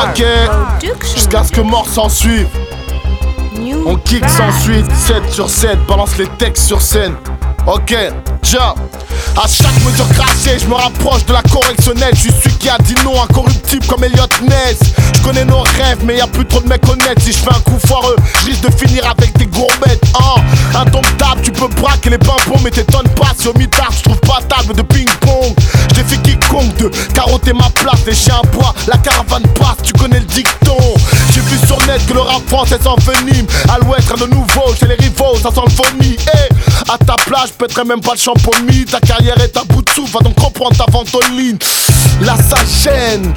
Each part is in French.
Ok, jusqu'à ce que mort s'en suive. On kick sans suite, 7 sur 7, balance les textes sur scène. Ok, ciao. À chaque mesure crachée, je me rapproche de la correctionnelle. Je suis celui qui a dit non, incorruptible comme Elliot Ness. Je connais nos rêves, mais y'a plus trop de mecs honnêtes. Si je fais un coup foireux, je risque de finir avec des gourmettes. Indomptable, tu peux braquer les pimpons, mais t'étonnes pas si au mitard je trouve pas table de ping-pong. Je défie quiconque de carotter ma place. Les chiens aboient, la caravane passe, tu connais le dicton. J'ai vu sur net que le rap français s'envenime. À l'ouest, rien de nouveau, chez les rivaux, ça sent le vomi. À ta place, je pèterai même pas le champomis. Ta carrière est à bout de souffle, va donc reprendre ta ventoline. L'assassin,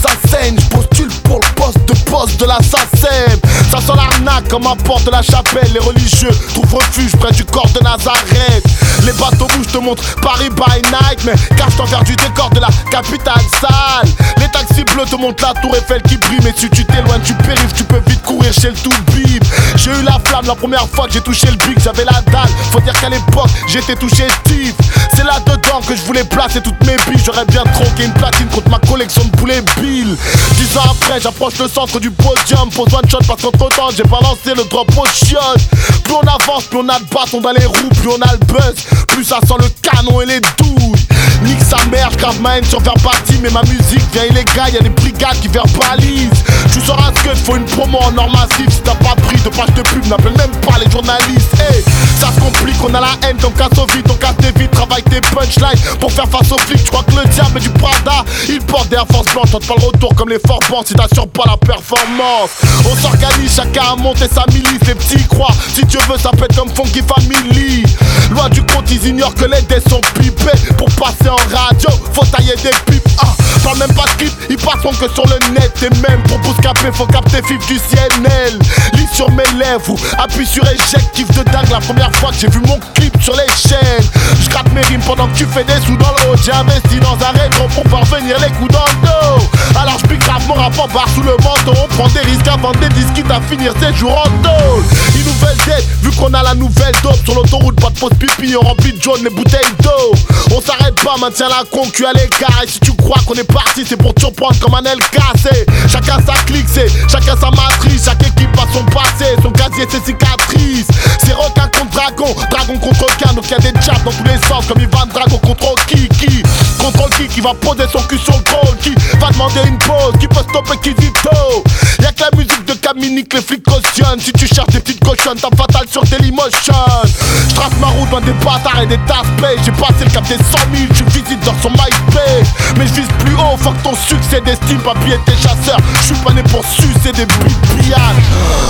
je postule pour le poste de l'assassin. Ça sent l'arnaque comme à porte de la chapelle. Les religieux trouvent refuge près du corps de Nazareth. Les bateaux bougent te montrent Paris by night, mais cache l'envers du décor de la capitale sale. Les taxis bleus te montrent la tour Eiffel qui brille, mais si tu t'éloignes du périph', tu peux vite courir chez le tout bib. J'ai eu la flamme la première fois que j'ai touché le big, j'avais la dalle. Faut dire qu'à l'époque, j'étais touché Steve. C'est là-dedans que je voulais placer toutes mes billes. J'aurais bien tronqué une platine contre ma collection de poulets Bill. 10 ans après, j'approche le centre du podium. Pose one shot parce qu'entre temps, j'ai balancé le drop au chiottes. Plus on avance, plus on a de bâtons dans les roues, plus on a le buzz, plus ça sent le canon et les douilles. Nique sa mère, j'grave ma haine sur Verbati, mais ma musique vient illégale, y'a des brigades qui verbalisent. Tu sauras ce que faut une promo en or massif. Si t'as pas pris de page de pub, n'appelle même pas les journalistes. Ça se complique, on a la haine comme Kassovite. On casse tes vies, travaille tes punchlines pour faire face aux flics. Tu crois que le diable est du Prada, il porte des Air Force blanches. Tente pas le retour comme les Fort Bands si t'assures pas la performance. On s'organise, chacun a monté sa milice. Les petits croient, si Dieu veut ça pète comme Funky Family. Loin du compte, ils ignorent que les dés sont pipés. Pour passer en radio, faut tailler des pipes. Parle même pas de clip, ils passeront que sur le net. Et même pour bouscaper, faut capter fif du CNL. Lis sur mes lèvres ou appuie sur échec. Kiff de dingue la première fois que j'ai vu mon clip sur les chaînes. Je gratte mes rimes pendant que tu fais des sous dans le haut. J'ai investi dans un rétro pour faire venir les coups dans le dos. Alors je pique grave mon rap en barre sous le manteau. On prend des risques avant des disques quitte à finir ses jours en tôle. Une nouvelle dette, vu qu'on a la nouvelle dope. Sur l'autoroute, pas de fausse pipi, on remplit de jaune les bouteilles d'eau. On s'arrête pas, maintient la concu à l'écart. Et si tu crois qu'on est parti, c'est pour te surprendre comme un LKC. Chacun sa clique, c'est chacun sa matrice. Chaque équipe a son passé, son casier, ses cicatrices. C'est requin contre dragon, dragon contre requin. Donc y'a des jabs dans tous les sens, comme Ivan Drago contre qui contre qui va poser son cul sur le trône, qui va demander une pause, qui peut stopper qui dit tôt. Y'a que la musique de Camini que les flics cautionnent. Si tu cherches des petites cochonnes, t'as fatal sur Dailymotion. J'trace ma route dans des bâtards et des tasses. J'ai passé le cap des 100 000, tu visites dans son MySpace. Mais je vise plus haut, faut que ton succès d'estime, papier et tes chasseurs. J'suis pas né pour sucer des bites.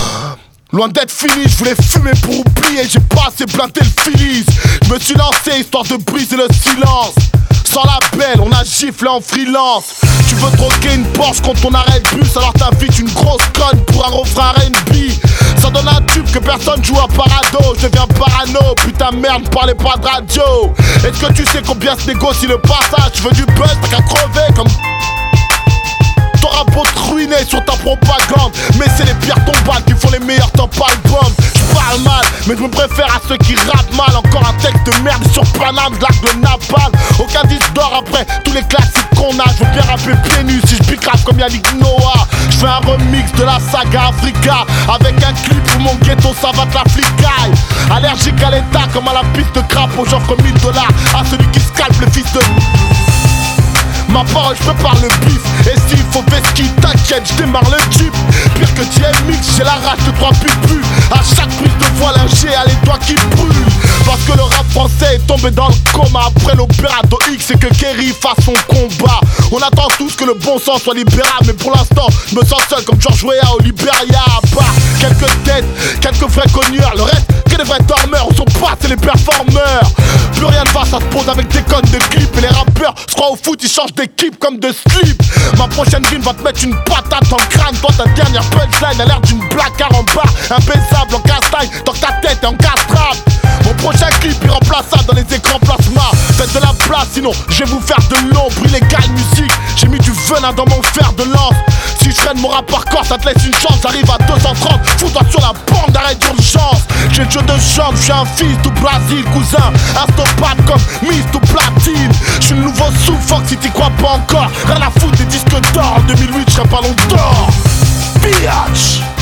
Loin d'être fini, je voulais fumer pour oublier. J'ai pas assez planté le filis. Je me suis lancé histoire de briser le silence. Sans label, on a giflé en freelance. Tu veux troquer une Porsche contre ton arrêt de bus, alors t'invites une grosse conne pour un refrain R&B. Ça donne un tube que personne joue à parado. Je deviens parano, putain merde, parlez pas de radio. Est-ce que tu sais combien se négocie le passage? Tu veux du buzz, t'as qu'à crever comme... T'auras beau te ruiner sur ta propagande, mais c'est les pires tombales qui font les meilleurs top albums. J'parle mal, mais je me préfère à ceux qui rappent mal. Encore un texte de merde sur Paname, de l'arc de Napalm. Aucun disque d'or après tous les classiques qu'on a. Je veux bien rapper pieds nus si je pique rap comme Yannick Noah. J'fais un remix de la saga Africa avec un clip où mon ghetto savate la flicaille. Allergique à l'état comme à la piste de crapaud. J'offre 1000 $ à celui qui scalpe le fils de... Ma parole, je prépare le bif. Et s'il faut vesquille, t'inquiète, je démarre le jeep. Pire que DMX, j'ai la rage de 3 pupus. À chaque prise de voix, j'ai à les doigts qui brûlent. Parce que le rap français est tombé dans le coma après l'opérato X et que Kerry fasse son combat. On attend tous que le bon sens soit libérable, mais pour l'instant, je me sens seul comme George Weah au Liberia. À part quelques têtes, quelques vrais cogneurs, le reste, que des vrais dormeurs, on sont pas, c'est les performeurs. Plus rien ne va, ça se pose avec des connes de clips. Et les rappeurs se croient au foot, ils changent d'équipe comme de slip. Ma prochaine rime va te mettre une patate dans le crâne. Toi ta dernière punchline a l'air d'une blague car en bas, imbaisable en castagne. Tant que ta tête est en castrable. Mon prochain clip irremplaçable dans les écrans plasma. Faites de la place, sinon je vais vous faire de l'ombre. Illégale musique, j'ai mis du venin dans mon fer de lance. Si je traîne mon rap hardcore, ça te laisse une chance. J'arrive à 230, fous-toi sur la bande d'arrêt d'urgence. J'ai le jeu de jambes, je suis un fils du Brésil, cousin. Instoppable comme Miss to Platine. Je suis le nouveau sous-fox si t'y crois pas encore. Rien à foutre des disques d'or, en 2008 je serai pas longtemps. Biatch.